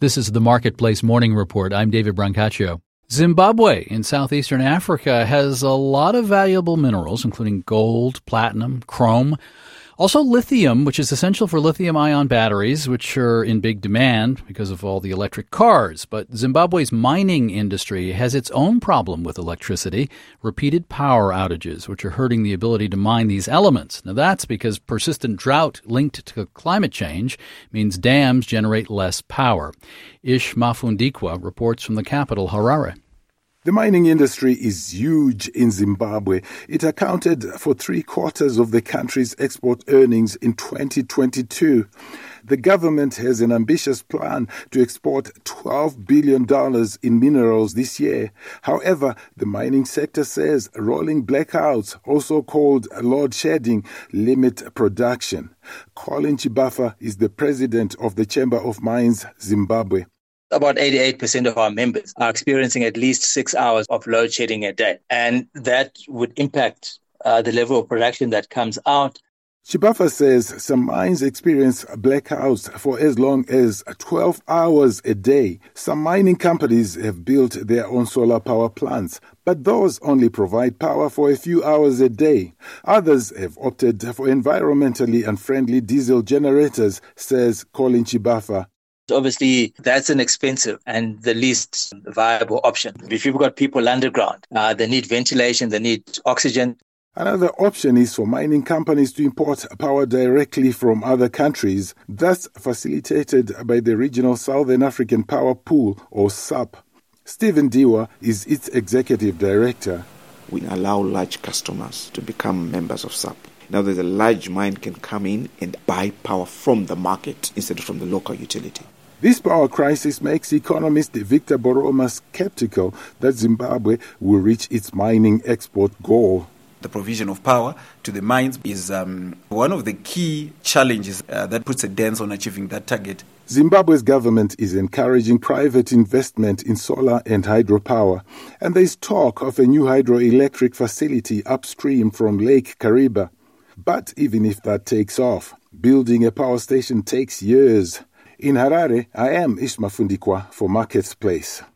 This is the Marketplace Morning Report. I'm David Brancaccio. Zimbabwe in southeastern Africa has a lot of valuable minerals, including gold, platinum, chrome, also lithium, which is essential for lithium-ion batteries, which are in big demand because of all the electric cars. But Zimbabwe's mining industry has its own problem with electricity, repeated power outages, which are hurting the ability to mine these elements. Now, that's because persistent drought linked to climate change means dams generate less power. Ish Mafundikwa reports from the capital, Harare. The mining industry is huge in Zimbabwe. It accounted for 3/4 of the country's export earnings in 2022. The government has an ambitious plan to export $12 billion in minerals this year. However, the mining sector says rolling blackouts, also called load shedding, limit production. Colin Chibafa is the president of the Chamber of Mines Zimbabwe. About 88% of our members are experiencing at least 6 hours of load shedding a day. And that would impact the level of production that comes out. Chibafa says some mines experience blackouts for as long as 12 hours a day. Some mining companies have built their own solar power plants, but those only provide power for a few hours a day. Others have opted for environmentally unfriendly diesel generators, says Colin Chibafa. Obviously, that's an expensive and the least viable option. If you've got people underground, they need ventilation, they need oxygen. Another option is for mining companies to import power directly from other countries. That's facilitated by the Regional Southern African Power Pool, or SAP. Stephen Diwa is its executive director. We allow large customers to become members of SAP. Now that a large mine can come in and buy power from the market instead of from the local utility. This power crisis makes economist Victor Boroma skeptical that Zimbabwe will reach its mining export goal. The provision of power to the mines is one of the key challenges that puts a dent on achieving that target. Zimbabwe's government is encouraging private investment in solar and hydropower, and there is talk of a new hydroelectric facility upstream from Lake Kariba. But even if that takes off, building a power station takes years. In Harare, I am Ish Mafundikwa for Marketplace.